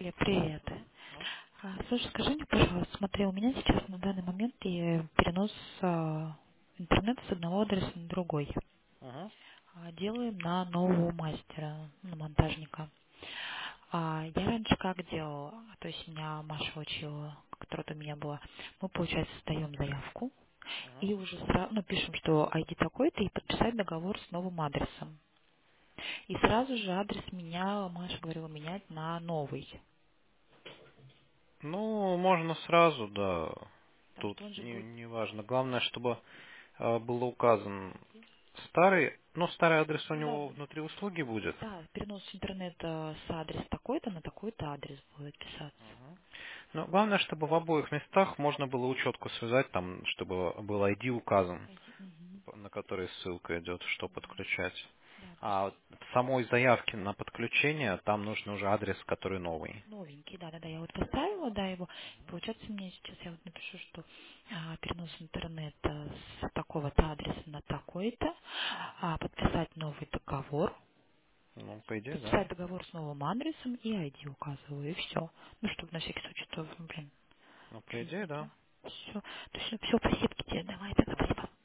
Привет. Ну, Слушай, скажи мне, пожалуйста, смотри, у меня сейчас на данный момент и перенос интернета с одного адреса на другой. ага, Делаем на нового мастера, на монтажника. Я раньше как делала, то есть меня Маша учила, которая у меня была, мы, получается, сдаем заявку ага. и уже сразу, пишем, что ID такой-то, и подписать договор с новым адресом. И сразу же адрес меня, Маша говорила, менять на новый. Ну, можно сразу, да. Потому Тут что он же будет. не важно. Главное, чтобы было указан старый, ну, старый адрес у Ну да, него внутри услуги будет. да, перенос интернета с адреса такой-то на такой-то адрес будет писаться. Мгм. Но главное, чтобы в обоих местах можно было учетку связать, там, чтобы был ID указан, Мгм. на который ссылка идет, что подключать. Да, А просто вот в самой заявке на подключение там нужен уже адрес, который новый. новенький, да, я вот поставила, да, его. Получается, мне сейчас я вот напишу, что перенос интернета с такого-то адреса на такой-то, подписать новый договор, Ну, по идее, да. подписать договор с новым адресом и ID указываю, и все. Ну, чтобы на всякий случай, то, Ну, по что идее, нет, да. да. Все, все, спасибо тебе, давай, тогда спасибо.